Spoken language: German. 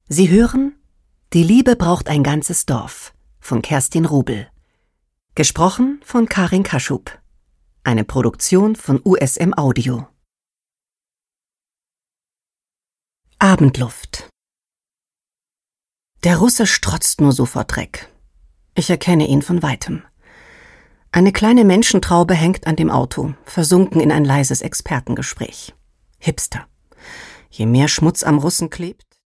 Sie hören Die Liebe braucht ein ganzes Dorf von Kerstin Rubel. Gesprochen von Karin Kaschub. Eine Produktion von USM Audio. Abendluft. Der Russe strotzt nur so vor Dreck. Ich erkenne ihn von weitem. Eine kleine Menschentraube hängt an dem Auto, versunken in ein leises Expertengespräch. Hipster. Je mehr Schmutz am Russen klebt,